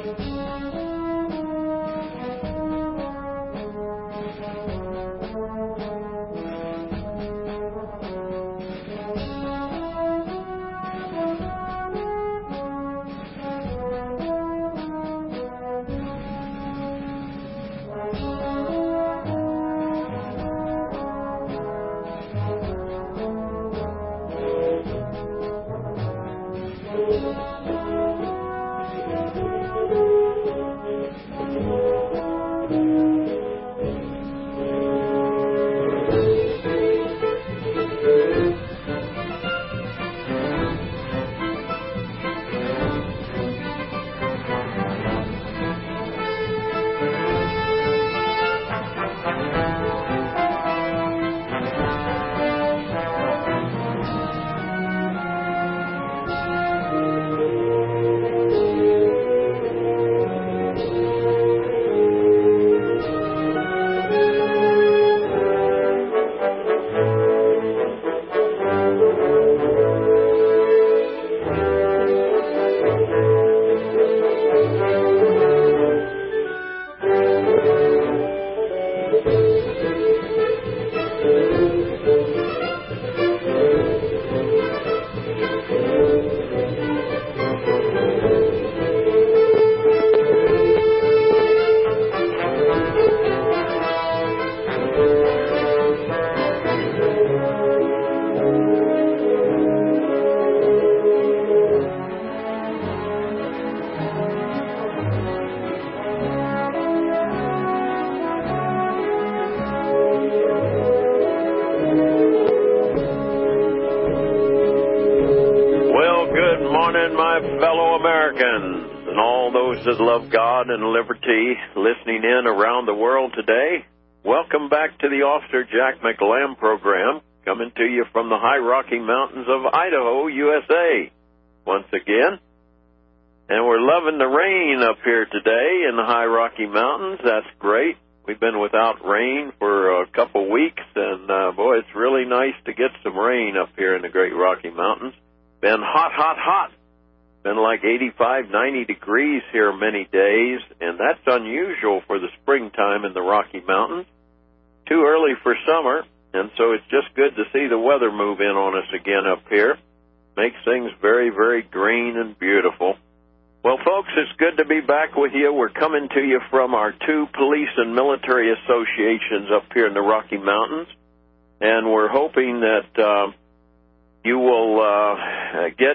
That love God and liberty listening in around the world today. Welcome back to the Officer Jack McLam program, coming to you from the high Rocky Mountains of Idaho, USA, once again. And we're loving the rain up here today in the high Rocky Mountains. That's great. We've been without rain for a couple weeks, and boy, it's really nice to get some rain up here in the Great Rocky Mountains. Been hot, hot, hot. Been like 85, 90 degrees here many days, and that's unusual for the springtime in the Rocky Mountains. Too early for summer, and so it's just good to see the weather move in on us again up here. Makes things very, very green and beautiful. Well, folks, it's good to be back with you. We're coming to you from our two police and military associations up here in the Rocky Mountains, and we're hoping that you will get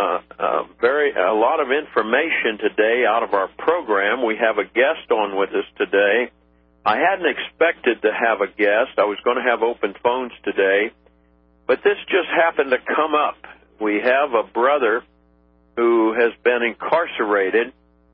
a lot of information today out of our program. We have a guest on with us today. I hadn't expected to have a guest. I was going to have open phones today, but this just happened to come up. We have a brother who has been incarcerated,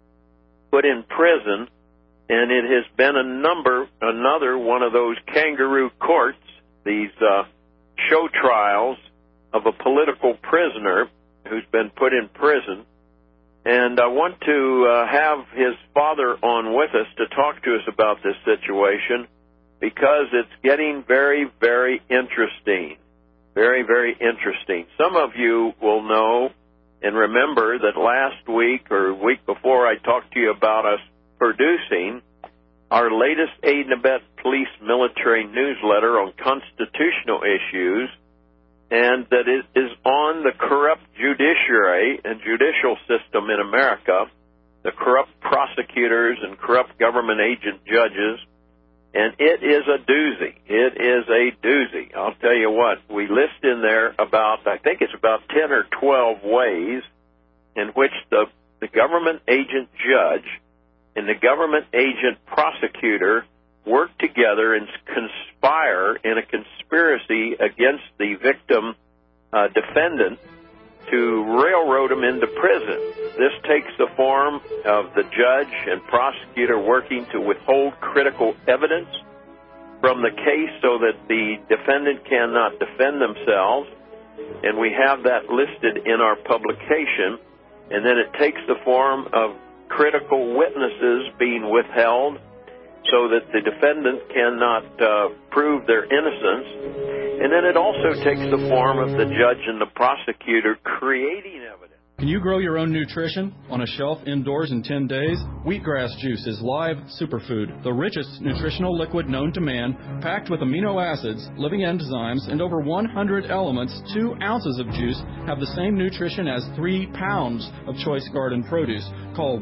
put in prison, and it has been another one of those kangaroo courts, these show trials of a political prisoner who's been put in prison. And I want to have his father on with us to talk to us about this situation because it's getting very, very interesting. Very, very interesting. Some of you will know and remember that last week or week before I talked to you about us producing our latest Aid and Abet Police Military newsletter on constitutional issues, and that it is on the corrupt judiciary and judicial system in America, the corrupt prosecutors and corrupt government agent judges, and it is a doozy. It is a doozy. I'll tell you what, we list in there about, I think it's about 10 or 12 ways in which the government agent judge and the government agent prosecutor work together and conspire in a conspiracy against the victim defendant to railroad him into prison. This takes the form of the judge and prosecutor working to withhold critical evidence from the case so that the defendant cannot defend themselves, and we have that listed in our publication. And then it takes the form of critical witnesses being withheld so that the defendant cannot prove their innocence. And then it also takes the form of the judge and the prosecutor creating evidence Can you grow your own nutrition on a shelf indoors in 10 days? Wheatgrass juice is live superfood, the richest nutritional liquid known to man, packed with amino acids, living enzymes, and over 100 elements. 2 ounces of juice have the same nutrition as 3 pounds of choice garden produce. Call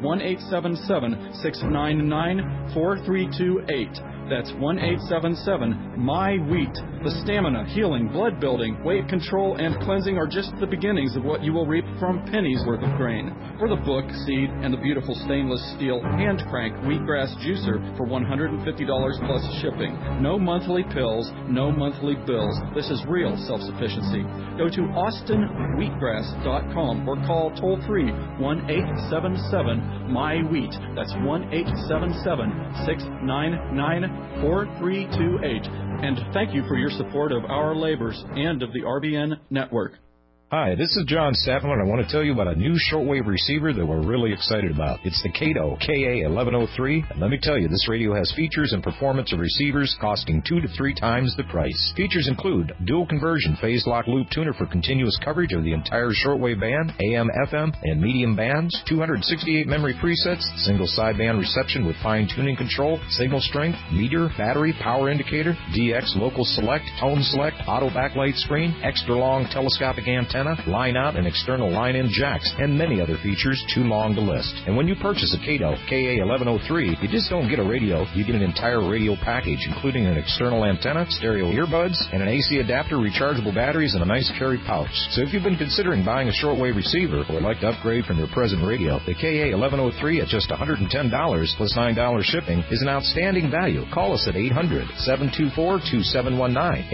1-877-699-4328. That's 1-877-MY-WHEAT. The stamina, healing, blood building, weight control, and cleansing are just the beginnings of what you will reap from pennies worth of grain. For the book, seed, and the beautiful stainless steel hand crank wheatgrass juicer for $150 plus shipping. No monthly pills, no monthly bills. This is real self-sufficiency. Go to austinwheatgrass.com or call toll-free 1-877-MY-WHEAT. That's 1-877-699-4328. And thank you for your support of our labors and of the RBN network. Hi, this is John Statman, and I want to tell you about a new shortwave receiver that we're really excited about. It's the Kato KA1103, and let me tell you, this radio has features and performance of receivers costing 2 to 3 times the price. Features include dual conversion phase lock loop tuner for continuous coverage of the entire shortwave band, AM, FM, and medium bands, 268 memory presets, single sideband reception with fine-tuning control, signal strength, meter, battery, power indicator, DX local select, tone select, auto backlight screen, extra long telescopic antenna, line out and external line-in jacks, and many other features too long to list. And when you purchase a Kato KA1103, you just don't get a radio, you get an entire radio package, including an external antenna, stereo earbuds, and an AC adapter, rechargeable batteries, and a nice carry pouch. So if you've been considering buying a shortwave receiver or would like to upgrade from your present radio, the KA1103 at just $110 plus $9 shipping is an outstanding value. Call us at 800-724-2719,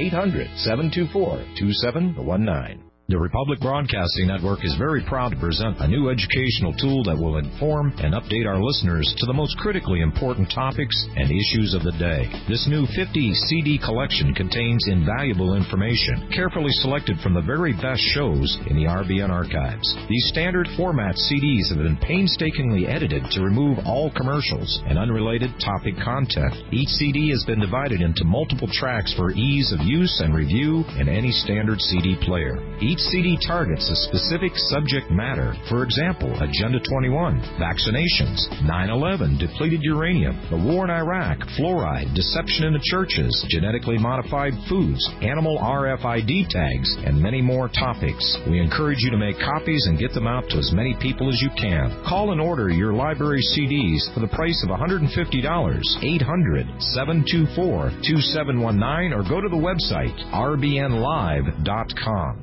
800-724-2719. The Republic Broadcasting Network is very proud to present a new educational tool that will inform and update our listeners to the most critically important topics and issues of the day. This new 50 CD collection contains invaluable information, carefully selected from the very best shows in the RBN archives. These standard format CDs have been painstakingly edited to remove all commercials and unrelated topic content. Each CD has been divided into multiple tracks for ease of use and review in any standard CD player. Each CD targets a specific subject matter. For example, Agenda 21, vaccinations, 9/11, depleted uranium, the war in Iraq, fluoride, deception in the churches, genetically modified foods, animal RFID tags, and many more topics. We encourage you to make copies and get them out to as many people as you can. Call and order your library CDs for the price of $150, 800-724-2719, or go to the website rbnlive.com.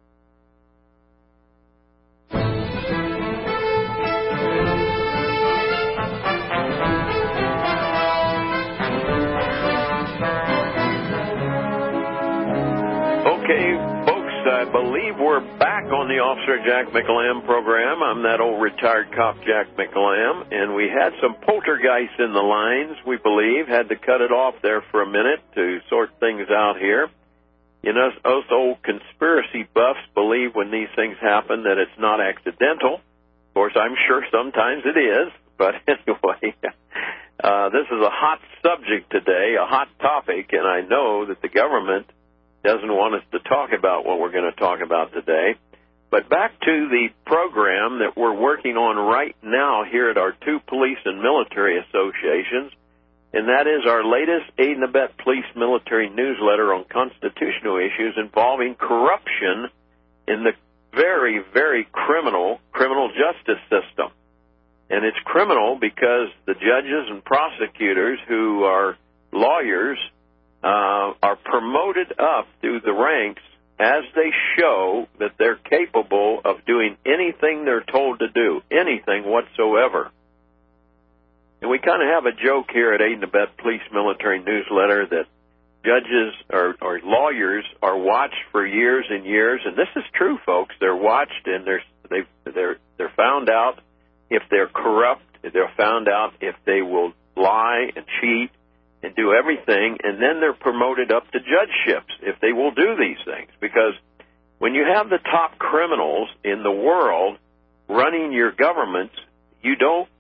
Okay, folks, I believe we're back on the Officer Jack McLam program. I'm that old retired cop, Jack McLam, and we had some poltergeists in the lines, we believe. Had to cut it off there for a minute to sort things out here. You know, us old conspiracy buffs believe when these things happen that it's not accidental. Of course, I'm sure sometimes it is, but anyway, this is a hot subject today, a hot topic, and I know that the government doesn't want us to talk about what we're going to talk about today. But back to the program that we're working on right now here at our 2 police and military associations, and that is our latest Aid and Abet Police Military newsletter on constitutional issues involving corruption in the very, very criminal justice system. And it's criminal because the judges and prosecutors who are lawyers are promoted up through the ranks as they show that they're capable of doing anything they're told to do, anything whatsoever. And we kind of have a joke here at Aid and Abet Police Military Newsletter that judges or lawyers are watched for years and years, and this is true, folks. They're watched, and they're found out if they're corrupt. They're found out if they will lie and cheat and do everything, and then they're promoted up to judgeships if they will do these things. Because when you have the top criminals in the world running your governments, you don't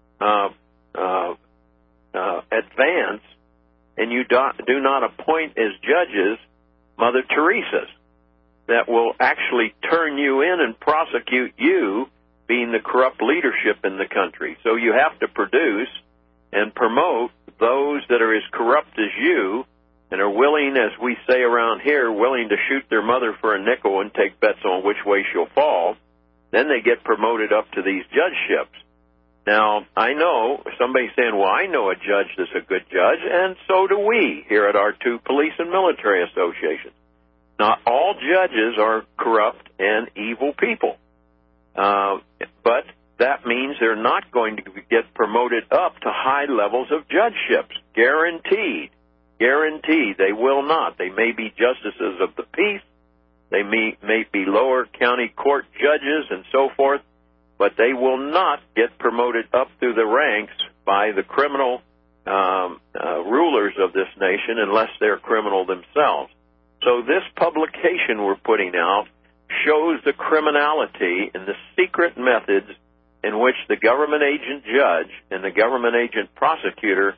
advance, and you do not appoint as judges Mother Teresa's. that will actually turn you in and prosecute you, being the corrupt leadership in the country. So you have to produce and promote those that are as corrupt as you and are willing, as we say around here, willing to shoot their mother for a nickel and take bets on which way she'll fall. Then they get promoted up to these judgeships. Now, I know somebody's saying, well, I know a judge that's a good judge, and so do we here at our two police and military associations. Not all judges are corrupt and evil people. But that means they're not going to get promoted up to high levels of judgeships. Guaranteed. Guaranteed. They will not. They may be justices of the peace. They may be lower county court judges and so forth, but they will not get promoted up through the ranks by the criminal rulers of this nation unless they're criminal themselves. So this publication we're putting out shows the criminality and the secret methods in which the government agent judge and the government agent prosecutor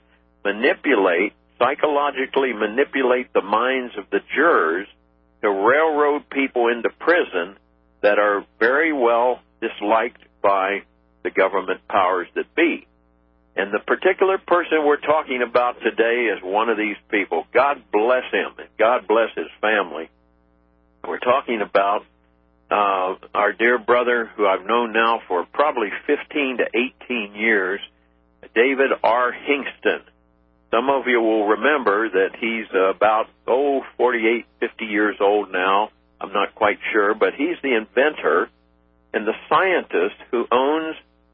psychologically manipulate the minds of the jurors to railroad people into prison that are very well disliked by the government powers that be. And the particular person we're talking about today is one of these people. God bless him, and God bless his family. We're talking about our dear brother, who I've known now for probably 15 to 18 years, David R. Hingston. Some of you will remember that he's about, 48, 50 years old now. I'm not quite sure, but he's the inventor and the scientist who owns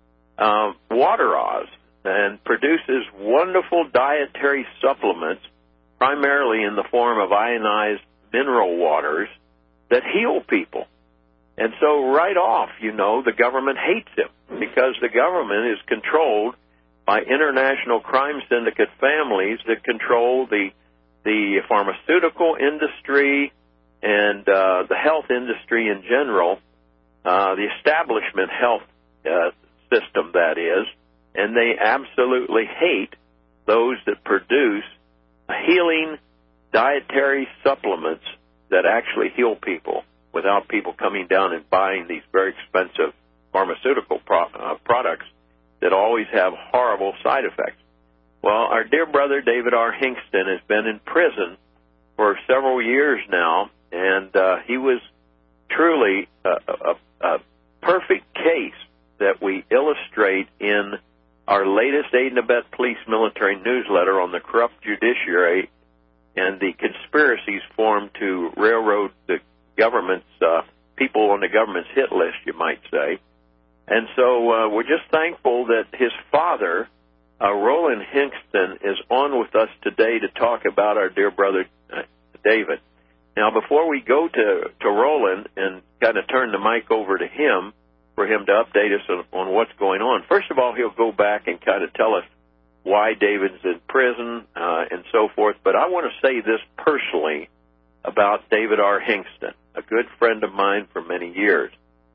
Water Oz and produces wonderful dietary supplements, primarily in the form of ionized mineral waters, that heal people. And so right off, the government hates him because the government is controlled by international crime syndicate families that control the pharmaceutical industry and the health industry in general, the establishment health system, that is, and they absolutely hate those that produce healing dietary supplements that actually heal people without people coming down and buying these very expensive pharmaceutical products that always have horrible side effects. Well, our dear brother David R. Hingston has been in prison for several years now, and he was truly a perfect case that we illustrate in our latest Aid and Abet Police Military newsletter on the corrupt judiciary and the conspiracies formed to railroad the government's people on the government's hit list, you might say. And so we're just thankful that his father, Roland Hingston, is on with us today to talk about our dear brother David. Now, before we go to Roland and kind of turn the mic over to him for him to update us on what's going on, first of all, he'll go back and kind of tell us why David's in prison and so forth. But I want to say this personally about David R. Hingston, a good friend of mine for many years.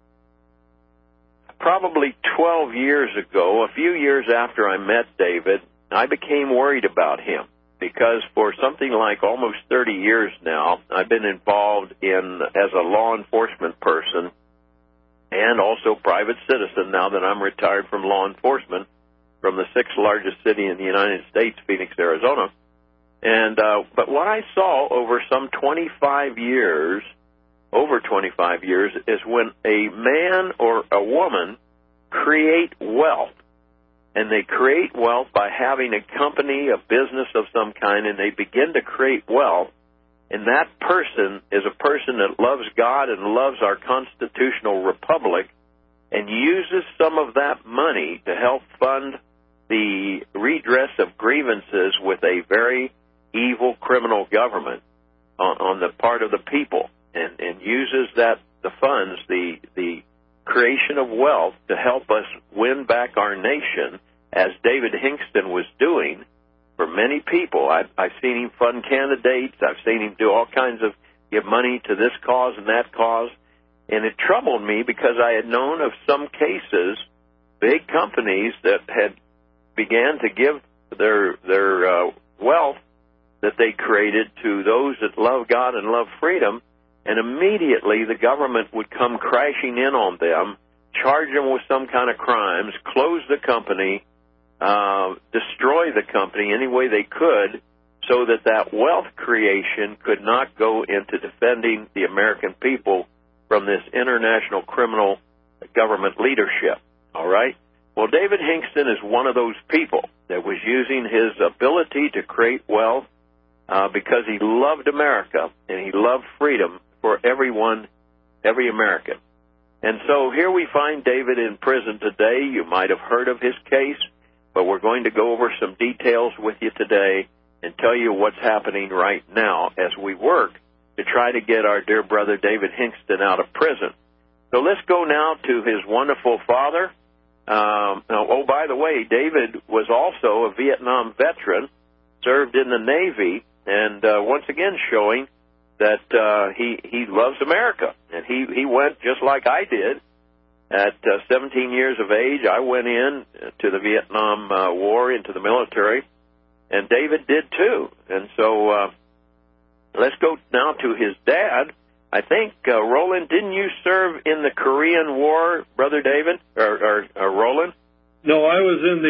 Probably 12 years ago, a few years after I met David, I became worried about him because for something like almost 30 years now, I've been involved as a law enforcement person and also private citizen now that I'm retired from law enforcement from the sixth largest city in the United States, Phoenix, Arizona. And but what I saw over some 25 years, is when a man or a woman create wealth, and they create wealth by having a company, a business of some kind, and they begin to create wealth, and that person is a person that loves God and loves our constitutional republic and uses some of that money to help fund the redress of grievances with a very evil criminal government on the part of the people, and uses the funds, the creation of wealth, to help us win back our nation, as David Hingston was doing for many people. I've seen him fund candidates. I've seen him do all kinds of, give money to this cause and that cause. And it troubled me because I had known of some cases, big companies that had began to give their wealth that they created to those that love God and love freedom, and immediately the government would come crashing in on them, charge them with some kind of crimes, close the company, destroy the company any way they could, so that that wealth creation could not go into defending the American people from this international criminal government leadership. All right? Well, David Hingston is one of those people that was using his ability to create wealth because he loved America and he loved freedom for everyone, every American. And so here we find David in prison today. You might have heard of his case, but we're going to go over some details with you today and tell you what's happening right now as we work to try to get our dear brother David Hingston out of prison. So let's go now to his wonderful father. Oh, by the way, David was also a Vietnam veteran, served in the Navy, and once again showing that he loves America. And he went just like I did. At 17 years of age, I went in to the Vietnam War, into the military, and David did too. And so let's go now to his dad. I think, Roland, didn't you serve in the Korean War, Brother David, or Roland? No, I was in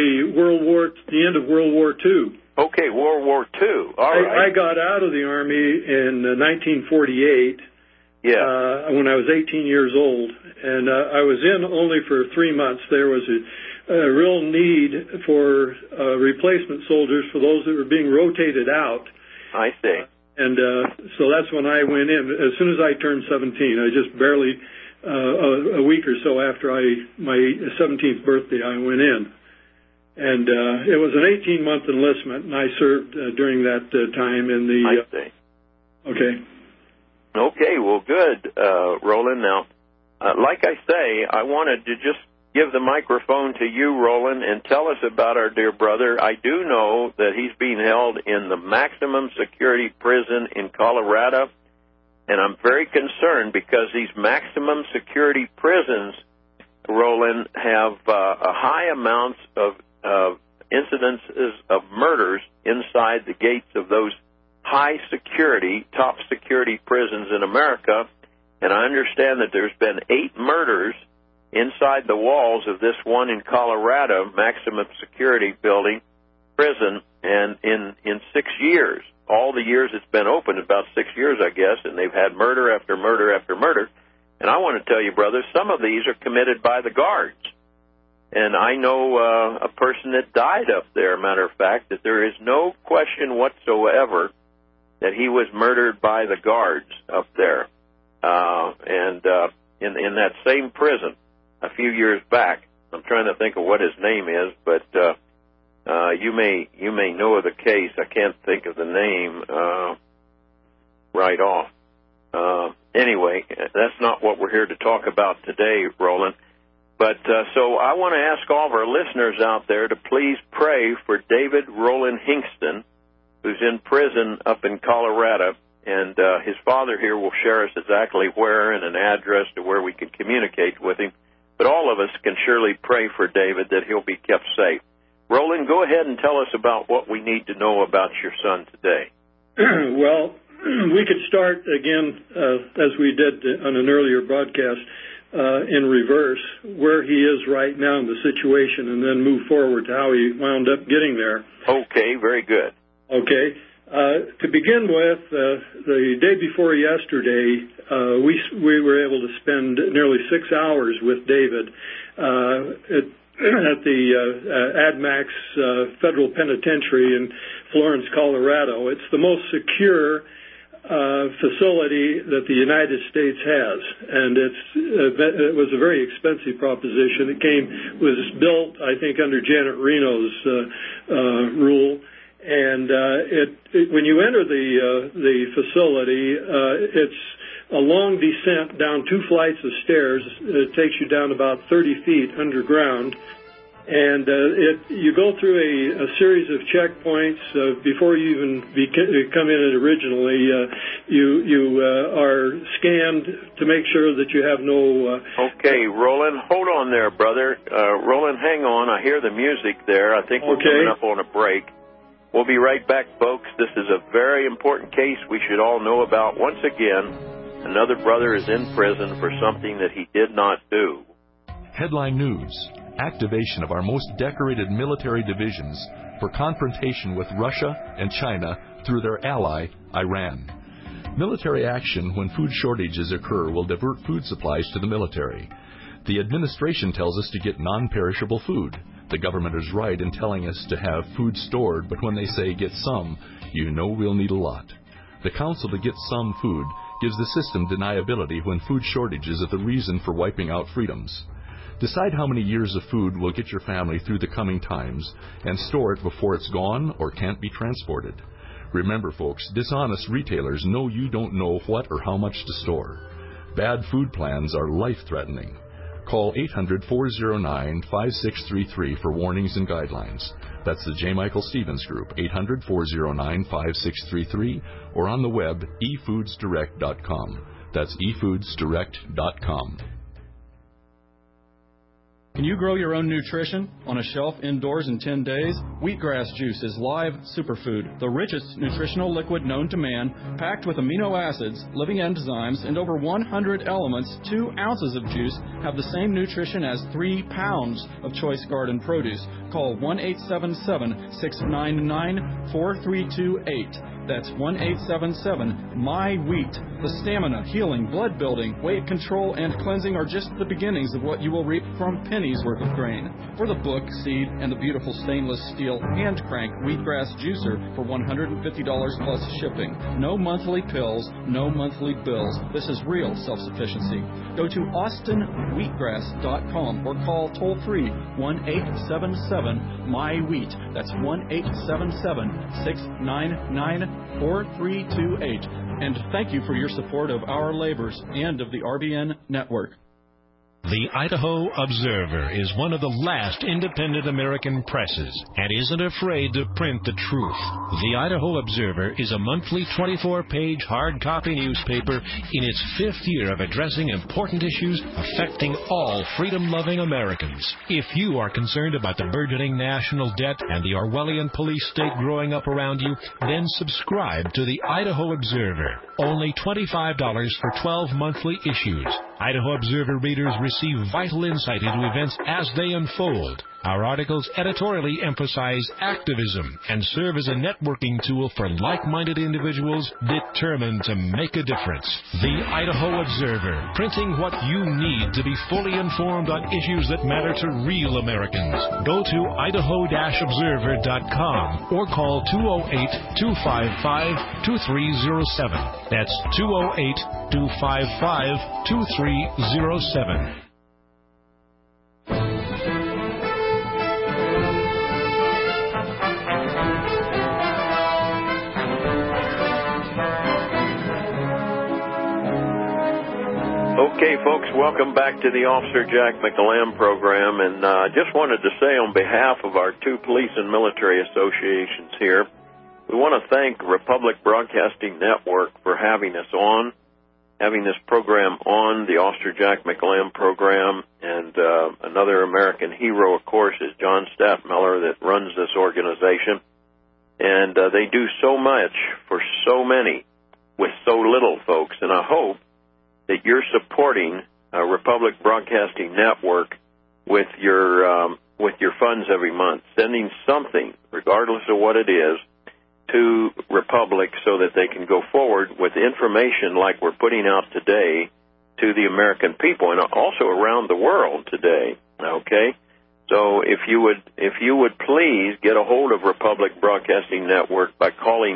the end of World War II. Okay, World War II. All right. I got out of the Army in 1948. Yeah. When I was 18 years old, and I was in only for 3 months. There was a real need for replacement soldiers for those that were being rotated out. I see. And so that's when I went in. As soon as I turned 17, I just barely a week or so after my 17th birthday, I went in. And it was an 18-month enlistment, and I served during that time in the... I see. Okay. Okay, well, good, Roland. Now, like I say, I wanted to just give the microphone to you, Roland, and tell us about our dear brother. I do know that he's being held in the maximum security prison in Colorado, and I'm very concerned because these maximum security prisons, Roland, have a high amounts of incidences of murders inside the gates of those high security, top security prisons in America. And I understand that there's been 8 murders inside the walls of this one in Colorado, maximum security building, prison, and in 6 years. All the years it's been open, about 6 years, I guess, and they've had murder after murder after murder. And I want to tell you, brothers, some of these are committed by the guards. And I know a person that died up there, matter of fact, that there is no question whatsoever that he was murdered by the guards up there. And in that same prison a few years back. I'm trying to think of what his name is, but you may know of the case. I can't think of the name right off. Anyway, that's not what we're here to talk about today, Roland. But so I want to ask all of our listeners out there to please pray for David Roland Hingston, who's in prison up in Colorado. And his father here will share us exactly where and an address to where we can communicate with him. But all of us can surely pray for David that he'll be kept safe. Roland, go ahead and tell us about what we need to know about your son today. Well, we could start again, as we did on an earlier broadcast, in reverse, where he is right now in the situation, and then move forward to how he wound up getting there. Okay, very good. Okay. To begin with, the day before yesterday, we were able to spend nearly 6 hours with David at the ADMAX Federal Penitentiary in Florence, Colorado. It's the most secure facility that the United States has, and it was a very expensive proposition. It was built, I think, under Janet Reno's rule. And when you enter the facility, it's a long descent down 2 flights of stairs. It takes you down about 30 feet underground, and you go through a series of checkpoints before you even come in it originally. You are scanned to make sure that you have no... Okay, Roland, hold on there, brother. Roland, hang on. I hear the music there. I think we're coming up on a break. We'll be right back, folks. This is a very important case we should all know about. Once again, Another brother is in prison for something that he did not do. Headline News: activation of our most decorated military divisions for confrontation with Russia and China through their ally, Iran. Military action when food shortages occur will divert food supplies to the military. The administration tells us to get non-perishable food. The government is right in telling us to have food stored, but when they say get some, you know we'll need a lot. The counsel to get some food gives the system deniability when food shortages are the reason for wiping out freedoms. Decide how many years of food will get your family through the coming times and store it before it's gone or can't be transported. Remember, folks, dishonest retailers know you don't know what or how much to store. Bad food plans are life-threatening. Call 800-409-5633 for warnings and guidelines. That's the J. Michael Stevens Group, 800-409-5633, or on the web, efoodsdirect.com. That's efoodsdirect.com. Can you grow your own nutrition on a shelf indoors in 10 days? Wheatgrass juice is live superfood, the richest nutritional liquid known to man, packed with amino acids, living enzymes, and over 100 elements. 2 ounces of juice have the same nutrition as 3 pounds of choice garden produce. Call 1-877-699-4328. That's 1-877-MY-WHEAT. The stamina, healing, blood building, weight control, and cleansing are just the beginnings of what you will reap from pennies worth of grain. For the book, seed, and the beautiful stainless steel hand crank wheatgrass juicer for $150 plus shipping. No monthly pills, no monthly bills. This is real self-sufficiency. Go to austinwheatgrass.com or call toll-free 1-877-MY-WHEAT. That's 1-877-699-4328. And thank you for your support of our labors and of the RBN Network. The Idaho Observer is one of the last independent American presses and isn't afraid to print the truth. The Idaho Observer is a monthly 24-page hard copy newspaper in its 5th year of addressing important issues affecting all freedom-loving Americans. If you are concerned about the burgeoning national debt and the Orwellian police state growing up around you, then subscribe to the Idaho Observer. Only $25 for 12 monthly issues. Idaho Observer readers receive vital insight into events as they unfold. Our articles editorially emphasize activism and serve as a networking tool for like-minded individuals determined to make a difference. The Idaho Observer, printing what you need to be fully informed on issues that matter to real Americans. Go to idaho-observer.com or call 208-255-2307. That's 208-255-2307. Okay, folks, welcome back to the Officer Jack McLam program, and I just wanted to say on behalf of our 2 police and military associations here, we want to thank Republic Broadcasting Network for having us on, having this program on, the Officer Jack McLam program, and another American hero, of course, is John Staffmiller that runs this organization, and they do so much for so many with so little, folks, and I hope that you're supporting Republic Broadcasting Network with your funds every month, sending something, regardless of what it is, to Republic so that they can go forward with information like we're putting out today to the American people and also around the world today. Okay, so if you would please get a hold of Republic Broadcasting Network by calling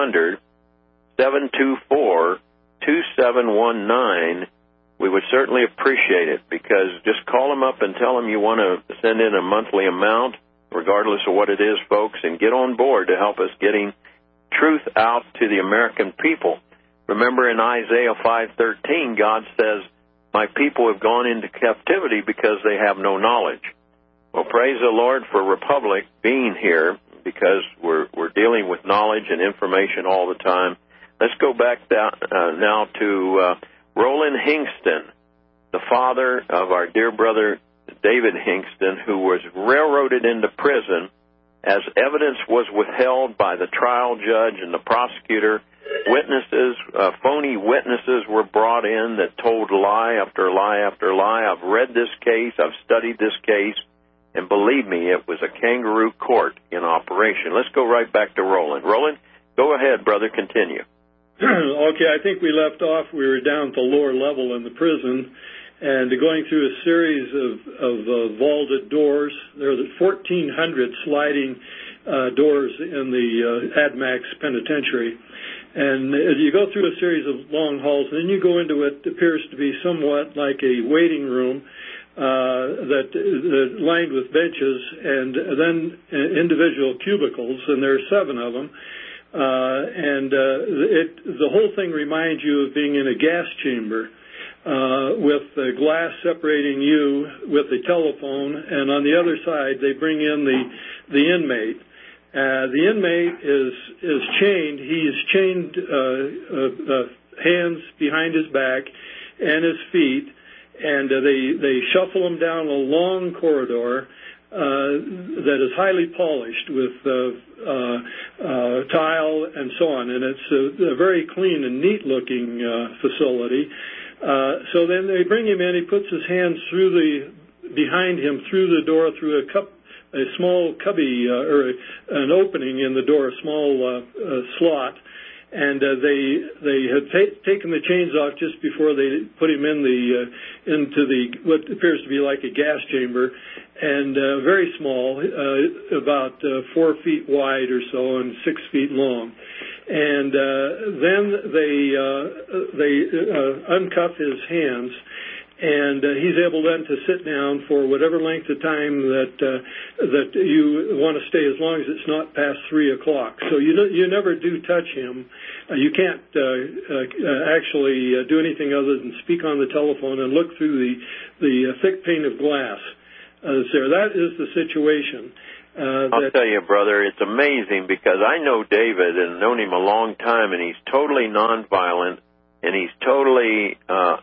800-724-2719, we would certainly appreciate it, because just call them up and tell them you want to send in a monthly amount, regardless of what it is, folks, and get on board to help us getting truth out to the American people. Remember in Isaiah 5:13, God says, "My people have gone into captivity because they have no knowledge." Well, praise the Lord for Republic being here, because we're dealing with knowledge and information all the time. Let's go back now to Roland Hingston, the father of our dear brother David Hingston, who was railroaded into prison as evidence was withheld by the trial judge and the prosecutor witnesses, phony witnesses were brought in that told lie after lie after lie. I've read this case. I've studied this case. And believe me, it was a kangaroo court in operation. Let's go right back to Roland. Roland, go ahead, brother. Continue. Okay, I think we left off. We were down at the lower level in the prison and going through a series of vaulted doors. There are 1,400 sliding doors in the ADMAX penitentiary. And as you go through a series of long halls, then you go into what appears to be somewhat like a waiting room that lined with benches, and then individual cubicles, and there are 7 of them. The whole thing reminds you of being in a gas chamber with the glass separating you with the telephone, and on the other side they bring in the inmate. The inmate is chained. He is chained hands behind his back and his feet, and they shuffle him down a long corridor that is highly polished with tile and so on, and it's a very clean and neat-looking facility. So then they bring him in. He puts his hands behind him through the door, through a small cubby or an opening in the door, a small slot. And they had taken the chains off just before they put him into what appears to be like a gas chamber, and very small, about 4 feet wide or so and 6 feet long. And then they uncuff his hands, and he's able then to sit down for whatever length of time that you want to stay, as long as it's not past 3 o'clock. So you never do touch him. You can't actually do anything other than speak on the telephone and look through the thick pane of glass. That is the situation. I'll tell you, brother, it's amazing because I know David and known him a long time, and he's totally nonviolent. And he's totally,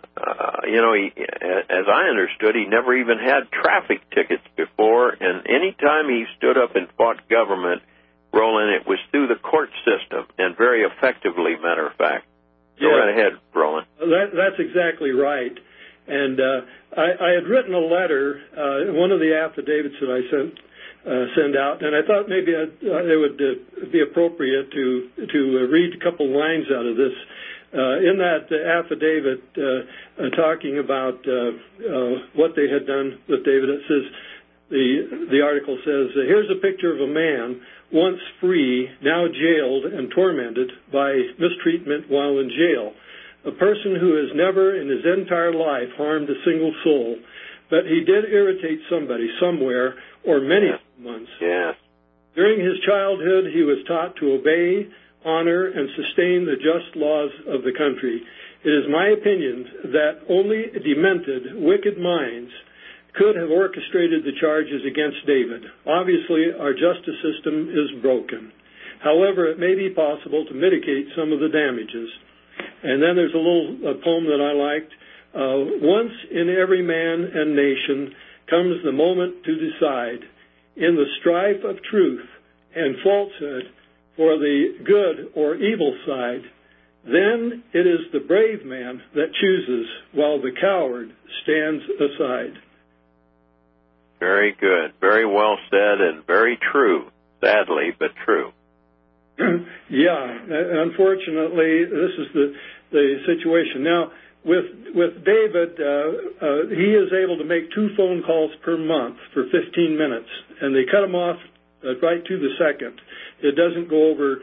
as I understood, he never even had traffic tickets before. And any time he stood up and fought government, Roland, it was through the court system, and very effectively, matter of fact. Go right ahead, Roland. That's exactly right. And I had written a letter, one of the affidavits that I send out, and I thought maybe it would be appropriate to read a couple lines out of this. In that affidavit, talking about what they had done with David, it says, the article says, here's a picture of a man once free, now jailed and tormented by mistreatment while in jail. A person who has never in his entire life harmed a single soul, but he did irritate somebody somewhere or many months. Yes. During his childhood, he was taught to obey, honor, and sustain the just laws of the country. It is my opinion that only demented, wicked minds could have orchestrated the charges against David. Obviously, our justice system is broken. However, it may be possible to mitigate some of the damages. And then there's a little poem that I liked. Once in every man and nation comes the moment to decide, in the strife of truth and falsehood, for the good or evil side, then it is the brave man that chooses, while the coward stands aside. Very good. Very well said and very true. Sadly, but true. Yeah. Unfortunately, this is the situation. Now, with David, he is able to make 2 phone calls per month for 15 minutes, and they cut him off right to the second. It doesn't go over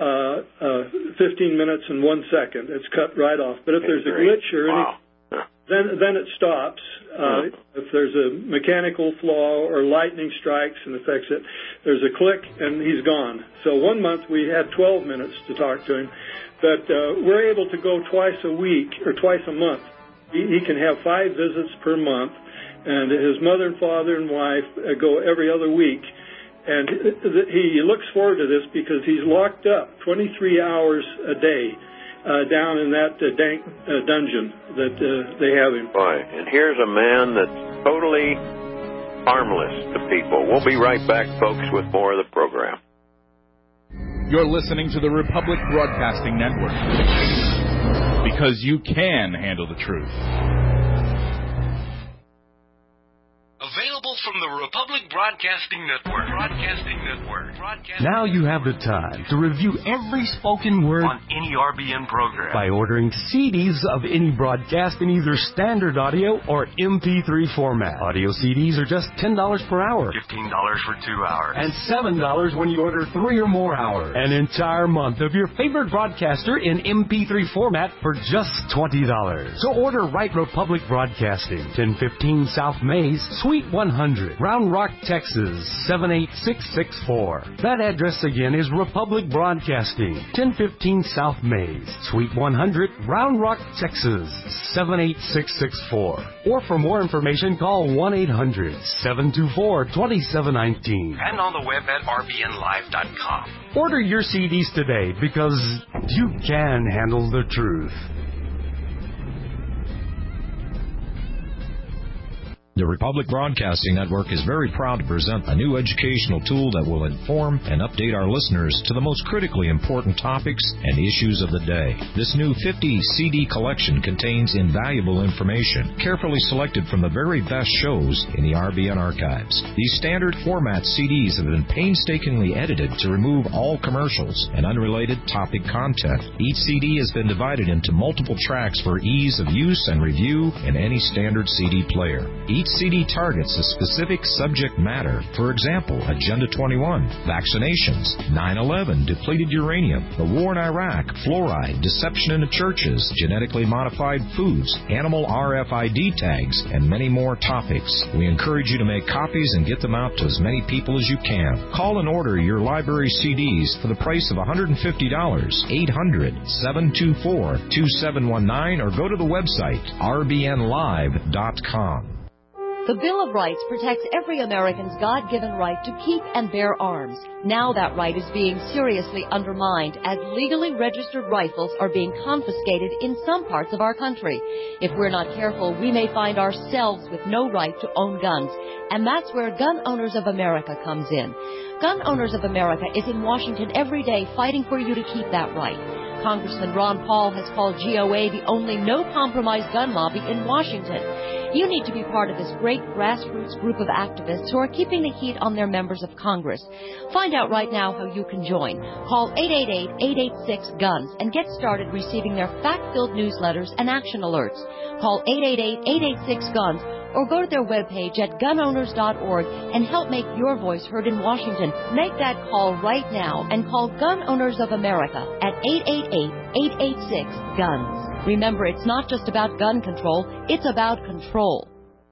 15 minutes and 1 second. It's cut right off. But if there's a glitch or anything, then it stops. If there's a mechanical flaw or lightning strikes and affects it, there's a click and he's gone. So 1 month we had 12 minutes to talk to him, but we're able to go twice a week or twice a month. He can have 5 visits per month, and his mother and father and wife go every other week. And he looks forward to this because he's locked up 23 hours a day down in that dank dungeon that they have him. Boy, and here's a man that's totally harmless to people. We'll be right back, folks, with more of the program. You're listening to the Republic Broadcasting Network. Because you can handle the truth. Available from the Republic Broadcasting Network. Now you have the time to review every spoken word On any RBN program. by ordering CDs of any broadcast in either standard audio or MP3 format. Audio CDs are just $10 per hour. $15 for 2 hours. And $7 when you order 3 or more hours. An entire month of your favorite broadcaster in MP3 format for just $20. So order Right Republic Broadcasting, 1015 South Mays, Suite 100, Round Rock, Texas, 78664. That address again is Republic Broadcasting, 1015 South Mays, Suite 100, Round Rock, Texas, 78664. Or for more information, call 1-800-724-2719. And on the web at rbnlive.com. Order your CDs today because you can handle the truth. The Republic Broadcasting Network is very proud to present a new educational tool that will inform and update our listeners to the most critically important topics and issues of the day. This new 50 CD collection contains invaluable information, carefully selected from the very best shows in the RBN archives. These standard format CDs have been painstakingly edited to remove all commercials and unrelated topic content. Each CD has been divided into multiple tracks for ease of use and review in any standard CD player. Each CD targets a specific subject matter. For example, Agenda 21, vaccinations, 9/11, depleted uranium, the war in Iraq, fluoride, deception in the churches, genetically modified foods, animal RFID tags, and many more topics. We encourage you to make copies and get them out to as many people as you can. Call and order your library CDs for the price of $150, 800-724-2719, or go to the website, rbnlive.com. The Bill of Rights protects every American's God-given right to keep and bear arms. Now that right is being seriously undermined as legally registered rifles are being confiscated in some parts of our country. If we're not careful, we may find ourselves with no right to own guns. And that's where Gun Owners of America comes in. Gun Owners of America is in Washington every day fighting for you to keep that right. Congressman Ron Paul has called GOA the only no-compromise gun lobby in Washington. You need to be part of this great grassroots group of activists who are keeping the heat on their members of Congress. Find out right now how you can join. Call 888-886-GUNS and get started receiving their fact-filled newsletters and action alerts. Call 888-886-GUNS or go to their webpage at gunowners.org and help make your voice heard in Washington. Make that call right now and call Gun Owners of America at 888-886-GUNS. Remember, it's not just about gun control, it's about control.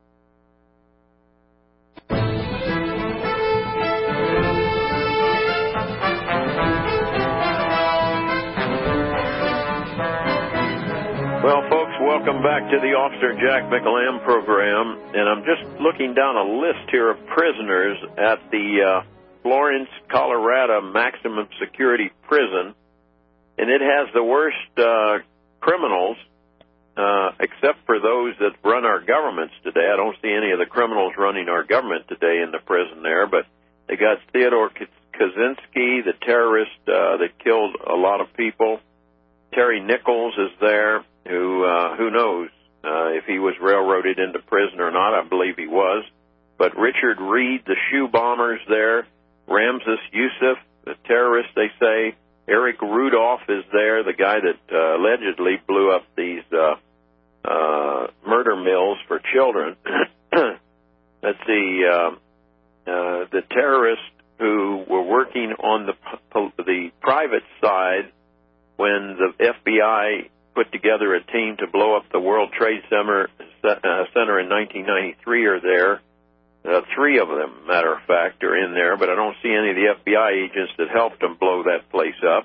Well, folks, welcome back to the Officer Jack McLam program, and I'm just looking down a list here of prisoners at the Florence, Colorado maximum security prison, and it has the worst criminals, except for those that run our governments today. I don't see any of the criminals running our government today in the prison there, but they got Theodore Kaczynski, the terrorist that killed a lot of people. Terry Nichols is there, who knows if he was railroaded into prison or not. I believe he was. But Richard Reed, the shoe bomber's there. Ramses Youssef, the terrorist, they say. Eric Rudolph is there, the guy that allegedly blew up these murder mills for children. Let's see, the terrorists who were working on the private side when the FBI put together a team to blow up the World Trade Center in 1993 are there. 3 of them, matter of fact, are in there, but I don't see any of the FBI agents that helped them blow that place up.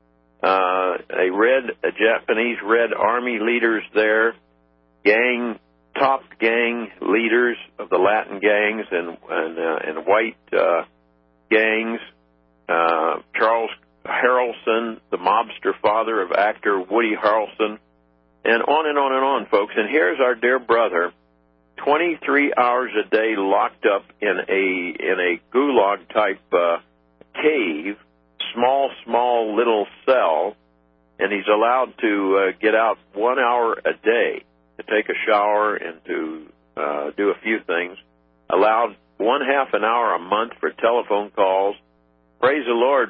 A Japanese Red Army leaders there, top gang leaders of the Latin gangs and white gangs. Charles Harrelson, the mobster father of actor Woody Harrelson, and on and on and on, folks. And here's our dear brother, 23 hours a day locked up in a gulag type cave, small little cell, and he's allowed to get out 1 hour a day to take a shower and to do a few things. Allowed 1/2 an hour a month for telephone calls. Praise the Lord,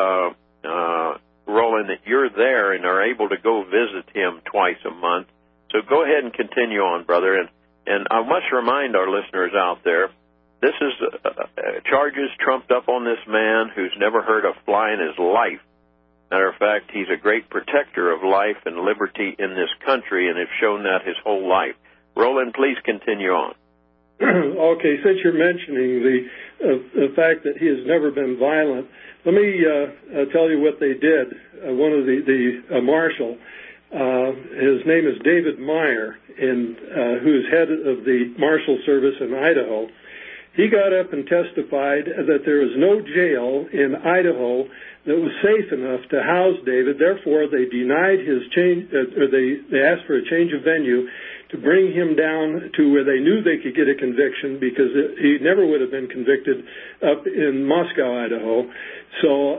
Roland, that you're there and are able to go visit him twice a month. So go ahead and continue on, brother. And I must remind our listeners out there, this is charges trumped up on this man who's never heard a fly in his life. Matter of fact, he's a great protector of life and liberty in this country, and has shown that his whole life. Roland, please continue on. Okay, since you're mentioning the fact that he has never been violent, let me tell you what they did. One of the marshal, his name is David Meyer, who's head of the Marshal Service in Idaho. He got up and testified that there was no jail in Idaho that was safe enough to house David. Therefore, they denied his change, or they asked for a change of venue to bring him down to where they knew they could get a conviction, because he never would have been convicted up in Moscow, Idaho. So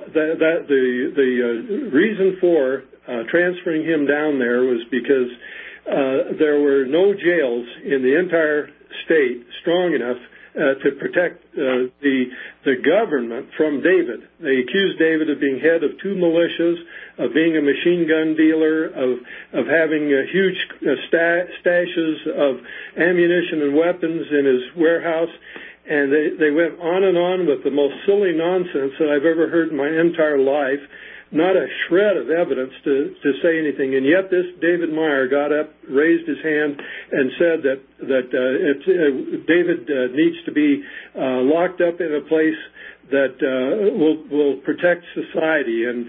the reason for transferring him down there was because there were no jails in the entire state strong enough to protect the government from David. They accused David of being head of 2 militias, of being a machine gun dealer, of having huge stashes of ammunition and weapons in his warehouse. And they went on and on with the most silly nonsense that I've ever heard in my entire life. Not a shred of evidence to say anything, and yet this David Meyer got up, raised his hand, and said that David needs to be locked up in a place that will protect society. And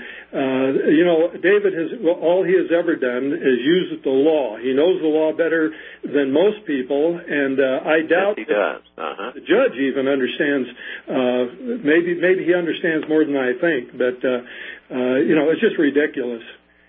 David all he has ever done is use the law. He knows the law better than most people, and I doubt yes, he does. The judge even understands. Maybe he understands more than I think, but. It's just ridiculous.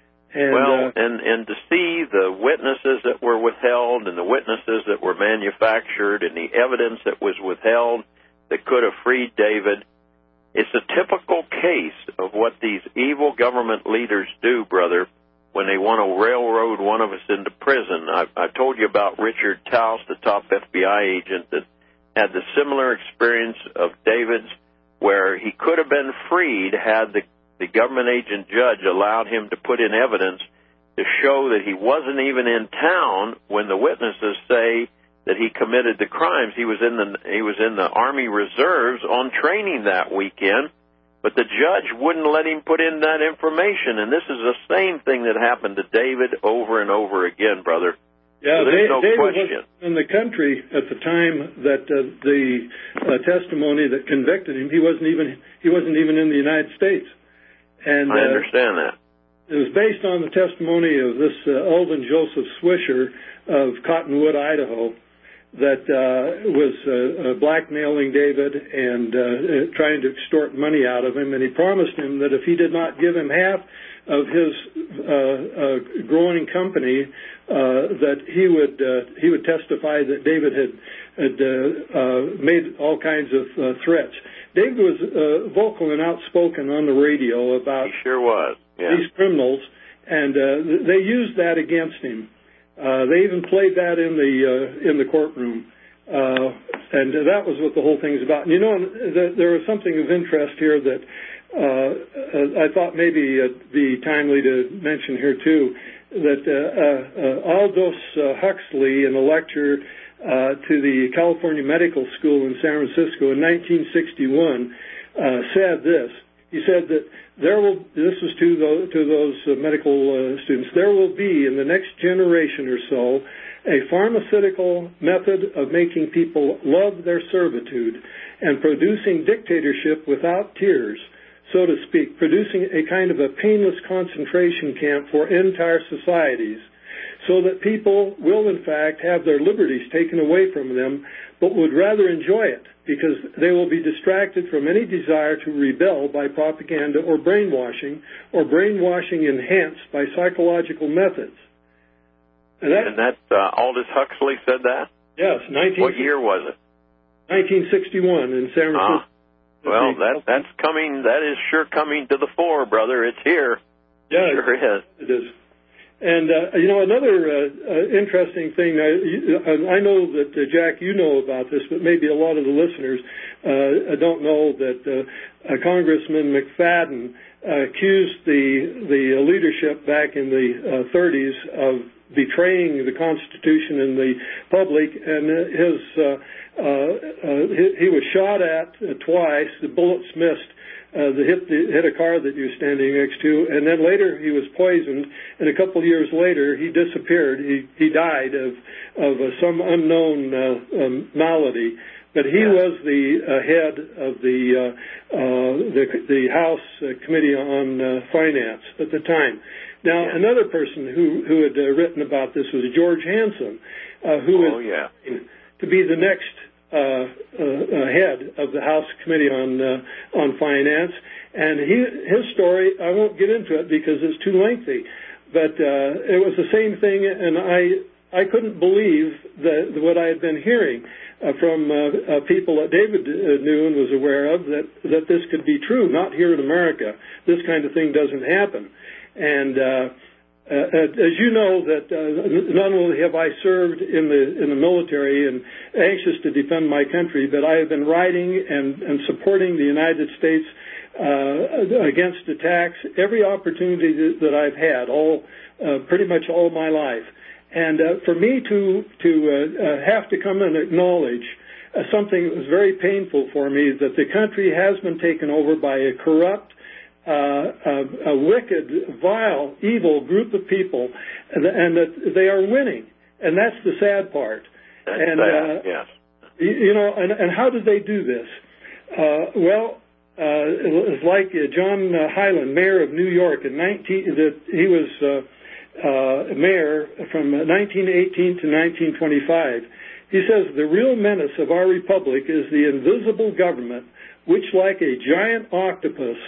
And to see the witnesses that were withheld and the witnesses that were manufactured and the evidence that was withheld that could have freed David, it's a typical case of what these evil government leaders do, brother, when they want to railroad one of us into prison. I told you about Richard Taus, the top FBI agent, that had the similar experience of David's, where he could have been freed had the government agent judge allowed him to put in evidence to show that he wasn't even in town when the witnesses say that he committed the crimes. He was in the Army Reserves on training that weekend, but the judge wouldn't let him put in that information. And this is the same thing that happened to David over and over again, brother. Yeah, so there's no David question. was in the country at the time that the testimony that convicted him. He wasn't even in the United States. And I understand that. It was based on the testimony of this Elvin Joseph Swisher of Cottonwood, Idaho, that was blackmailing David and trying to extort money out of him. And he promised him that if he did not give him half of his growing company, that he would testify that David had made all kinds of threats. David was vocal and outspoken on the radio about he sure was. Yeah. These criminals, and they used that against him. They even played that in the courtroom, and that was what the whole thing is about. And there was something of interest here that I thought maybe it'd be timely to mention here too. That Aldous Huxley, in a lecture to the California Medical School in San Francisco in 1961, said this. He said that this was to those medical students, there will be in the next generation or so a pharmaceutical method of making people love their servitude and producing dictatorship without tears, so to speak, producing a kind of a painless concentration camp for entire societies, so that people will, in fact, have their liberties taken away from them, but would rather enjoy it, because they will be distracted from any desire to rebel by propaganda or brainwashing enhanced by psychological methods. And that's Aldous Huxley said that? Yes. What year was it? 1961 in San Francisco. Well, that's coming. That is sure coming to the fore, brother. It's here. Yeah, sure is. It is. And, another interesting thing, I know that, Jack, you know about this, but maybe a lot of the listeners don't know that Congressman McFadden accused the leadership back in the 30s of betraying the Constitution and the public, and he was shot at twice. The bullets missed. Hit a car that he was standing next to, and then later he was poisoned, and a couple of years later he disappeared. He died of some unknown malady. But he was the head of the House Committee on Finance at the time. Now, another person who had written about this was George Hansen, who was to be the next head of the House Committee on Finance, and his story, I won't get into it because it's too lengthy, but it was the same thing, and I couldn't believe what I had been hearing from people that David knew and was aware of, that this could be true. Not here in America. This kind of thing doesn't happen. And as you know, that not only have I served in the military and anxious to defend my country, but I have been writing and supporting the United States against attacks every opportunity that I've had, pretty much all my life. And for me to have to come and acknowledge something that was very painful for me, that the country has been taken over by a corrupt, a wicked, vile, evil group of people, and that they are winning, and that's the sad part. That's sad, yes. And how did they do this? It was like John Hyland, mayor of New York, he was mayor from 1918 to 1925. He says, the real menace of our republic is the invisible government, which like a giant octopus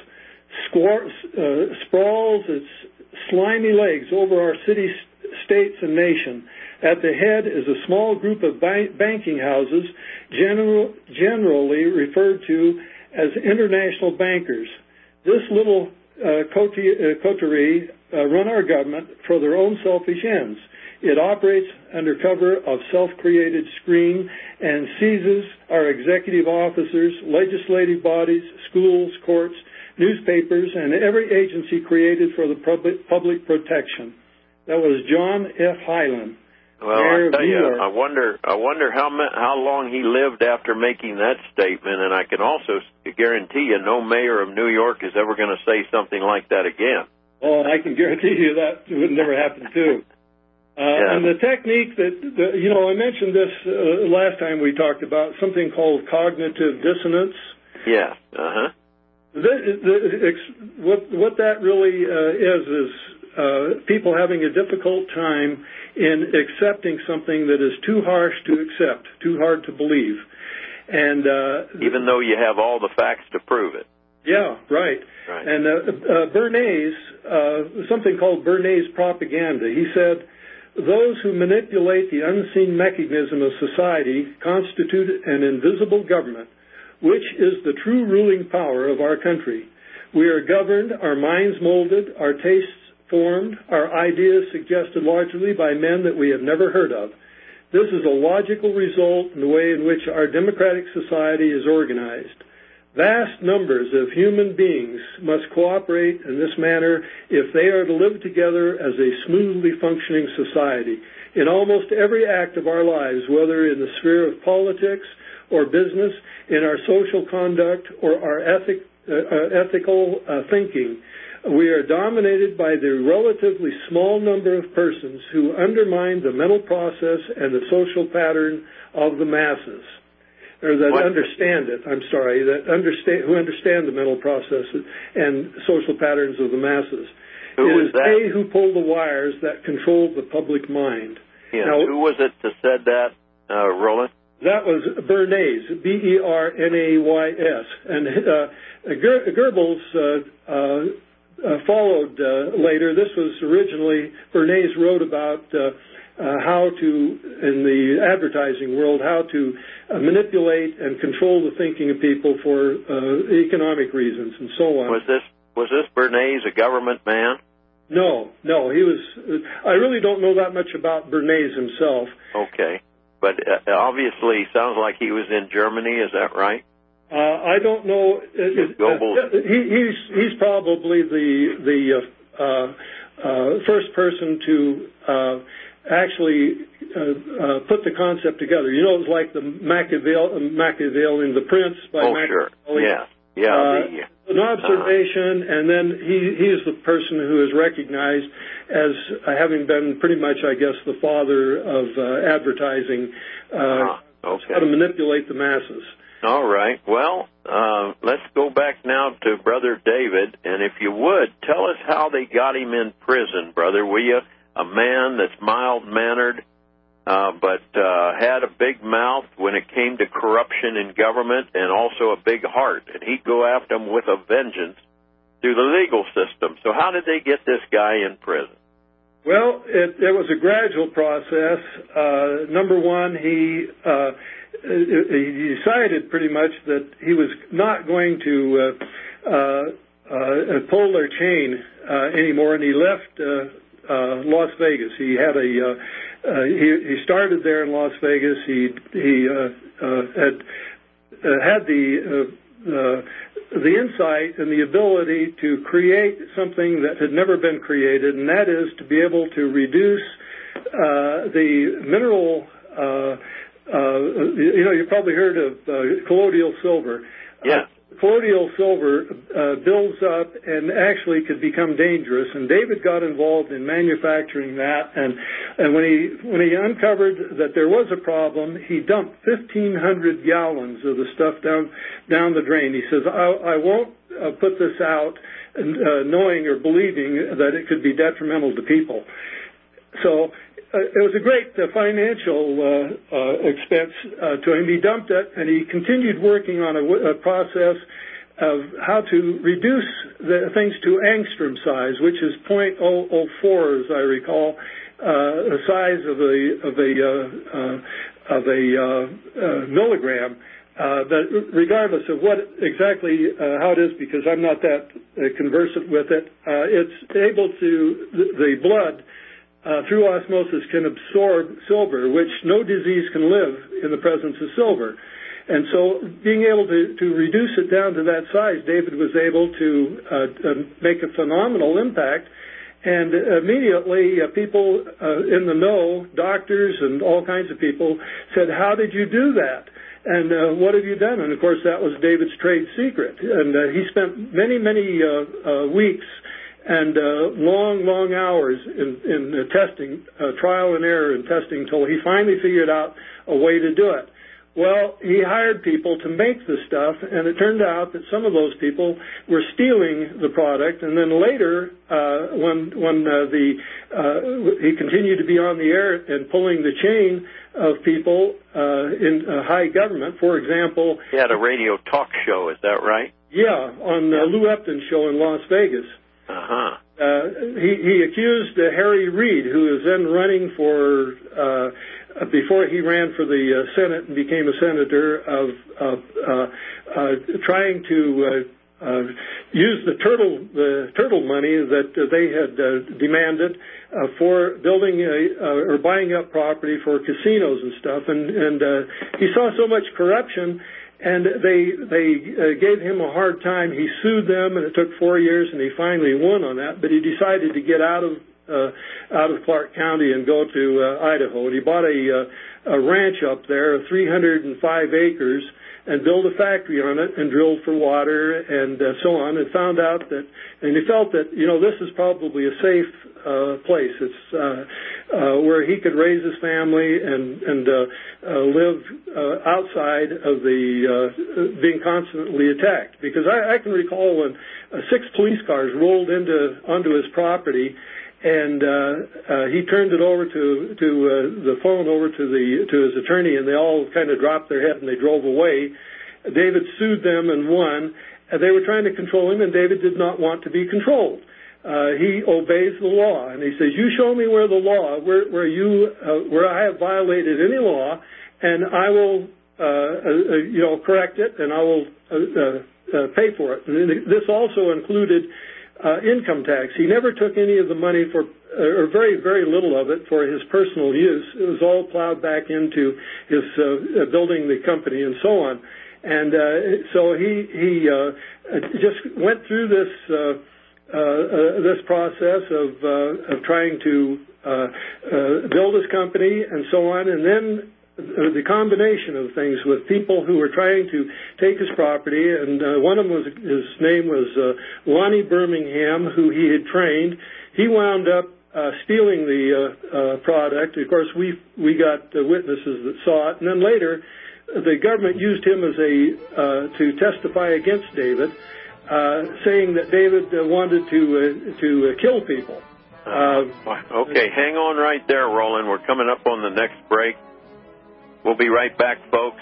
sprawls its slimy legs over our cities, states, and nation. At the head is a small group of banking houses, generally referred to as international bankers. This little coterie run our government for their own selfish ends. It operates under cover of self-created screen and seizes our executive officers, legislative bodies, schools, courts, newspapers, and every agency created for the public protection. That was John F. Hyland. Well, I tell you, I wonder how long he lived after making that statement, and I can also guarantee you no mayor of New York is ever going to say something like that again. Oh, I can guarantee you that would never happen too. And the technique that, I mentioned this last time we talked about, something called cognitive dissonance. Yeah. What that really is people having a difficult time in accepting something that is too harsh to accept, too hard to believe. And even though you have all the facts to prove it. Yeah, right. And Bernays, something called Bernays propaganda, he said, those who manipulate the unseen mechanism of society constitute an invisible government, which is the true ruling power of our country. We are governed, our minds molded, our tastes formed, our ideas suggested largely by men that we have never heard of. This is a logical result in the way in which our democratic society is organized. Vast numbers of human beings must cooperate in this manner if they are to live together as a smoothly functioning society. In almost every act of our lives, whether in the sphere of politics or business, in our social conduct or our ethical thinking, we are dominated by the relatively small number of persons who undermine the mental process and the social pattern of the masses. Or that understand it, who understand the mental process and social patterns of the masses. It is they who pull the wires that control the public mind. Yeah. Now, who was it that said that, Roland? That was Bernays, Bernays. And Goebbels followed later. This was originally, Bernays wrote about how to, in the advertising world, how to manipulate and control the thinking of people for economic reasons and so on. Was this Bernays a government man? No, he was. I really don't know that much about Bernays himself. Okay, but obviously, sounds like he was in Germany. Is that right? I don't know. He's probably the first person to actually put the concept together. You know, it was like the Machiavellian, The Prince by Machiavelli. Sure. Yeah. An observation, and then he's the person who is recognized as having been pretty much, I guess, the father of advertising, how to manipulate the masses. All right. Well, let's go back now to Brother David, and if you would, tell us how they got him in prison, brother, will you? A man that's mild-mannered, but had a big mouth when it came to corruption in government, and also a big heart, and he'd go after them with a vengeance through the legal system. So how did they get this guy in prison? Well, it was a gradual process. Number one, he decided pretty much that he was not going to pull their chain anymore, and he left Las Vegas. He had he started there in Las Vegas. He had the insight and the ability to create something that had never been created, and that is to be able to reduce the mineral. You've probably heard of colloidal silver. Yeah. Colloidal silver builds up and actually could become dangerous. And David got involved in manufacturing that. And when he uncovered that there was a problem, he dumped 1,500 gallons of the stuff down the drain. He says, I won't put this out knowing or believing that it could be detrimental to people. So it was a great financial expense to him. He dumped it, and he continued working on a process of how to reduce the things to angstrom size, which is 0.004, as I recall, the size of a milligram. But regardless of what exactly how it is, because I'm not that conversant with it, it's able to the blood. Through osmosis can absorb silver, which no disease can live in the presence of silver. And so being able to reduce it down to that size, David was able to make a phenomenal impact. And immediately people in the know, doctors and all kinds of people, said, how did you do that? And what have you done? And, of course, that was David's trade secret. And he spent many weeks and long hours in testing, trial and error and testing, until he finally figured out a way to do it. Well, he hired people to make the stuff, and it turned out that some of those people were stealing the product. And then later, when he continued to be on the air and pulling the chain of people in high government, for example, he had a radio talk show. Is that right? Yeah, on the Lou Epton show in Las Vegas. Uh-huh. He accused Harry Reid, who was then running for, before he ran for the Senate and became a senator, of trying to use the turtle money that they had demanded for building or buying up property for casinos and stuff. And he saw so much corruption. And they gave him a hard time. He sued them, and it took 4 years, and he finally won on that. But he decided to get out of Clark County and go to Idaho. And he bought a ranch up there, 305 acres, and built a factory on it and drilled for water and so on. And found out that, and he felt that, this is probably a safe place. It's where he could raise his family and live outside of the being constantly attacked. Because I can recall when 6 police cars rolled onto his property, and he turned it over to the phone over to his attorney, and they all kind of dropped their head and they drove away. David sued them and won. They were trying to control him, and David did not want to be controlled. he obeys the law. And he says, you show me where the law, where I have violated any law, and I will, correct it, and I will pay for it. And this also included income tax. He never took any of the money or very, very little of it for his personal use. It was all plowed back into his building the company and so on. And so he just went through this process of trying to build his company and so on, and then the combination of things with people who were trying to take his property, and one of them his name was Lonnie Birmingham, who he had trained. He wound up stealing the product. Of course, we got witnesses that saw it, and then later the government used him as to testify against David, saying that David wanted to kill people. Okay, hang on right there, Roland. We're coming up on the next break. We'll be right back, folks.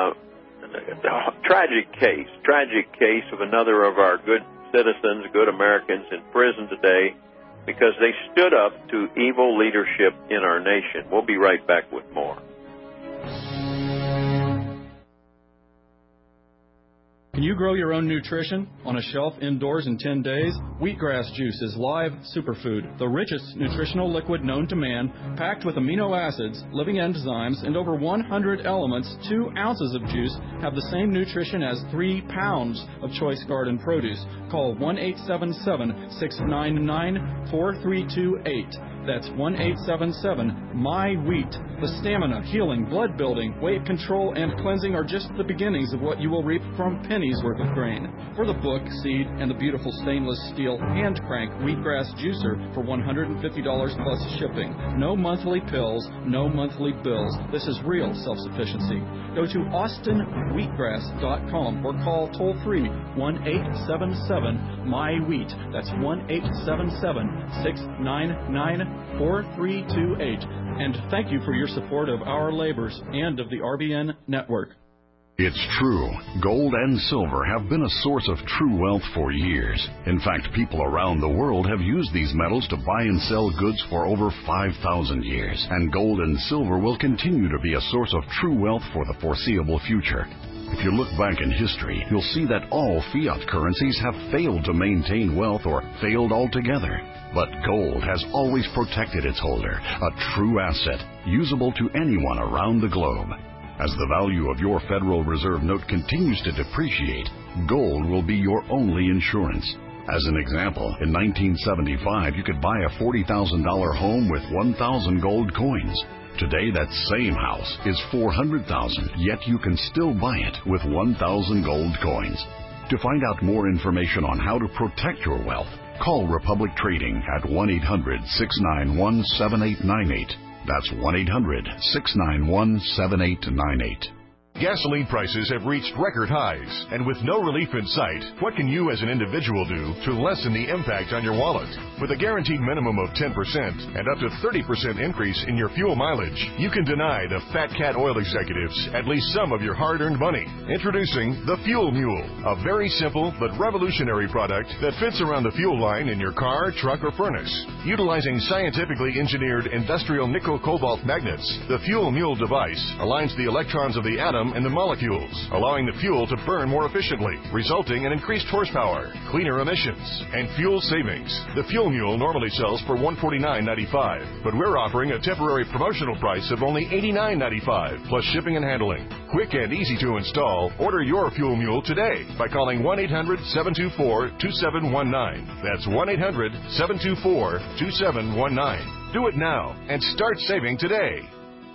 Tragic case of another of our good citizens, good Americans in prison today because they stood up to evil leadership in our nation. We'll be right back with more. Can you grow your own nutrition on a shelf indoors in 10 days? Wheatgrass juice is live superfood, the richest nutritional liquid known to man, packed with amino acids, living enzymes, and over 100 elements. 2 ounces of juice have the same nutrition as 3 pounds of choice garden produce. Call 1-877-699-4328. That's 1-877-MY-WHEAT. The stamina, healing, blood building, weight control, and cleansing are just the beginnings of what you will reap from pennies worth of grain. For the book, seed, and the beautiful stainless steel hand crank wheatgrass juicer for $150 plus shipping. No monthly pills, no monthly bills. This is real self-sufficiency. Go to austinwheatgrass.com or call toll-free 1-877-MY-WHEAT. That's 1-877-699-4328. And thank you for your support of our labors and of the RBN network. It's true. Gold and silver have been a source of true wealth for years. In fact, people around the world have used these metals to buy and sell goods for over 5,000 years. And gold and silver will continue to be a source of true wealth for the foreseeable future. If you look back in history, you'll see that all fiat currencies have failed to maintain wealth or failed altogether. But gold has always protected its holder, a true asset, usable to anyone around the globe. As the value of your Federal Reserve note continues to depreciate, gold will be your only insurance. As an example, in 1975, you could buy a $40,000 home with 1,000 gold coins. Today, that same house is $400,000, yet you can still buy it with 1,000 gold coins. To find out more information on how to protect your wealth, call Republic Trading at 1-800-691-7898. That's 1-800-691-7898. Gasoline prices have reached record highs, and with no relief in sight, what can you as an individual do to lessen the impact on your wallet? With a guaranteed minimum of 10% and up to 30% increase in your fuel mileage, you can deny the Fat Cat oil executives at least some of your hard-earned money. Introducing the Fuel Mule, a very simple but revolutionary product that fits around the fuel line in your car, truck, or furnace. Utilizing scientifically engineered industrial nickel-cobalt magnets, the Fuel Mule device aligns the electrons of the atom and the molecules, allowing the fuel to burn more efficiently, resulting in increased horsepower, cleaner emissions, and fuel savings. The Fuel Mule normally sells for $149.95, but we're offering a temporary promotional price of only $89.95, plus shipping and handling. Quick and easy to install. Order your Fuel Mule today by calling 1-800-724-2719. That's 1-800-724-2719. Do it now and start saving today.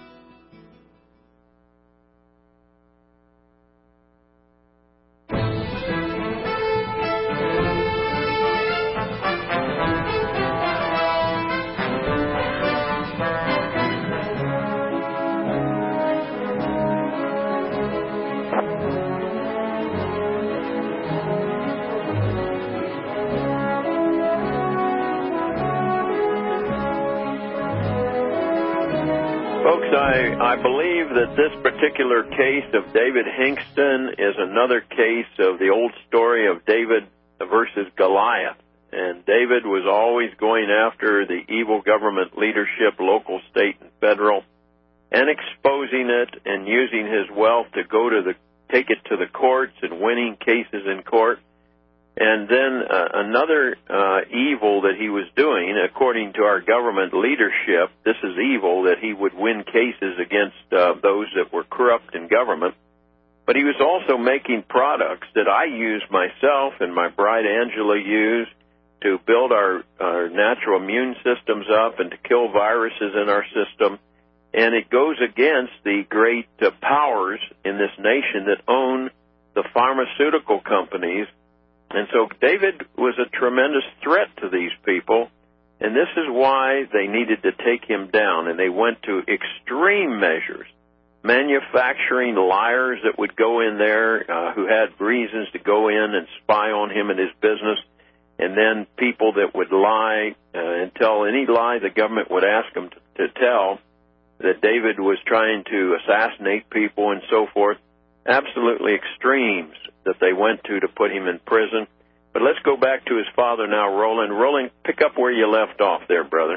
I believe that this particular case of David Hingston is another case of the old story of David versus Goliath. and David was always going after the evil government leadership, local, state, and federal, and exposing it and using his wealth to take it to the courts and winning cases in court. And then another evil that he was doing, according to our government leadership, this is evil, that he would win cases against those that were corrupt in government. But he was also making products that I use myself and my bride Angela use to build our natural immune systems up and to kill viruses in our system. And it goes against the great powers in this nation that own the pharmaceutical companies. And so David was a tremendous threat to these people, and this is why they needed to take him down, and they went to extreme measures, manufacturing liars that would go in there who had reasons to go in and spy on him and his business, and then people that would lie and tell any lie the government would ask them to tell, that David was trying to assassinate people and so forth. Absolutely extremes that they went to put him in prison. But let's go back to his father now, Roland. Roland, pick up where you left off there, brother.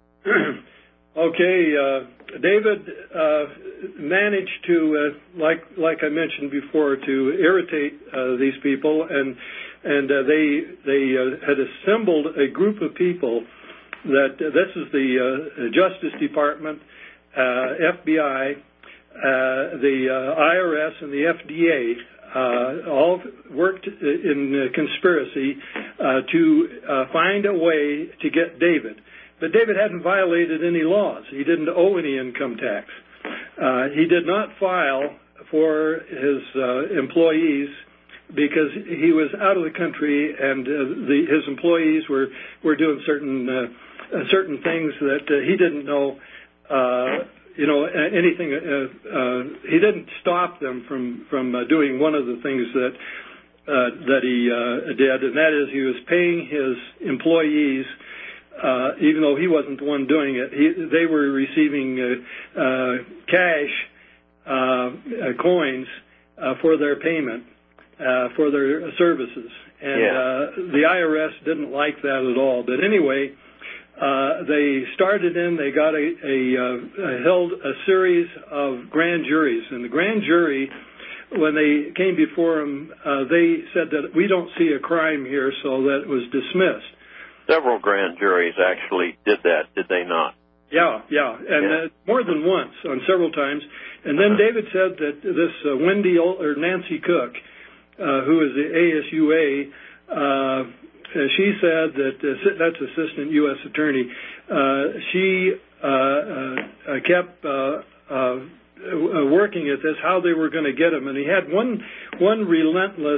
Okay, David managed to, like I mentioned before, to irritate these people, and they had assembled a group of people that this is the Justice Department, FBI, the IRS, and the FDA all worked in conspiracy to find a way to get David. But David hadn't violated any laws. He didn't owe any income tax. He did not file for his employees because he was out of the country, and his employees were doing certain things that he didn't know. Anything. He didn't stop them from doing one of the things that he did, and that is he was paying his employees, even though he wasn't the one doing it. They were receiving cash coins for their payment for their services, and the IRS didn't like that at all. But anyway. They started they held a series of grand juries. And the grand jury, when they came before him, they said that we don't see a crime here, so that it was dismissed. Several grand juries actually did that, did they not? Yeah. And more than once, on several times. And then David said that this Nancy Cook, who is the ASUA, she said that that's Assistant U.S. Attorney. She kept working at this, how they were going to get him, and he had one relentless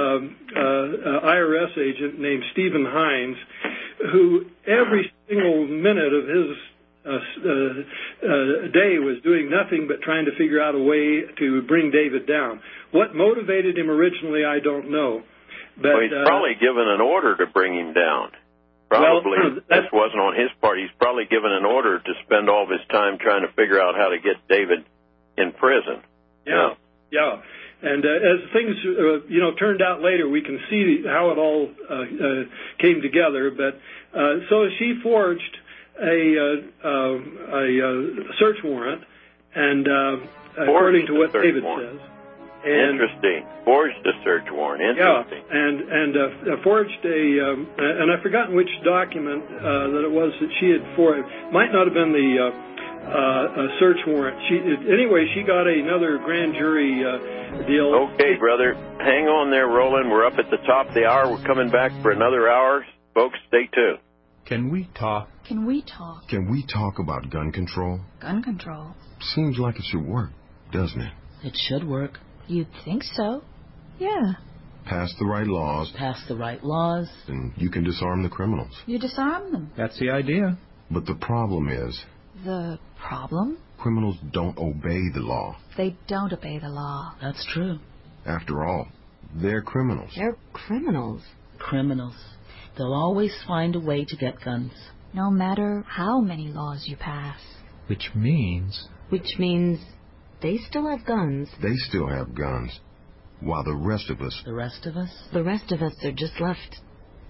IRS agent named Stephen Hines, who every single minute of his day was doing nothing but trying to figure out a way to bring David down. What motivated him originally, I don't know. But, well, he's probably given an order to bring him down. Probably this wasn't on his part. He's probably given an order to spend all of his time trying to figure out how to get David in prison. Yeah. And as things turned out later, we can see how it all came together. But so she forged a search warrant, and according to what David says. Interesting. Forged a search warrant. Interesting. Yeah, and forged and I've forgotten which document that it was that she had forged. Might not have been the search warrant. Anyway, she got another grand jury deal. Okay, brother. Hang on there, Roland. We're up at the top of the hour. We're coming back for another hour. Folks, stay tuned. Can we talk? Can we talk? Can we talk about gun control? Gun control? Seems like it should work, doesn't it? It should work. You'd think so. Yeah. Pass the right laws. Pass the right laws. And you can disarm the criminals. You disarm them. That's the idea. But the problem is... The problem? Criminals don't obey the law. They don't obey the law. That's true. After all, they're criminals. They're criminals. Criminals. They'll always find a way to get guns. No matter how many laws you pass. Which means... They still have guns. They still have guns. While the rest of us... The rest of us? The rest of us are just left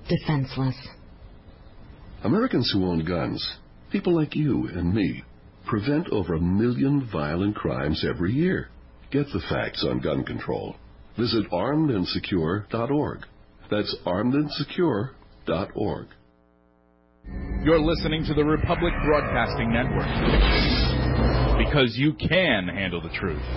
defenseless. Americans who own guns, people like you and me, prevent over 1 million violent crimes every year. Get the facts on gun control. Visit armedandsecure.org. That's armedandsecure.org. You're listening to the Republic Broadcasting Network. Because you can handle the truth.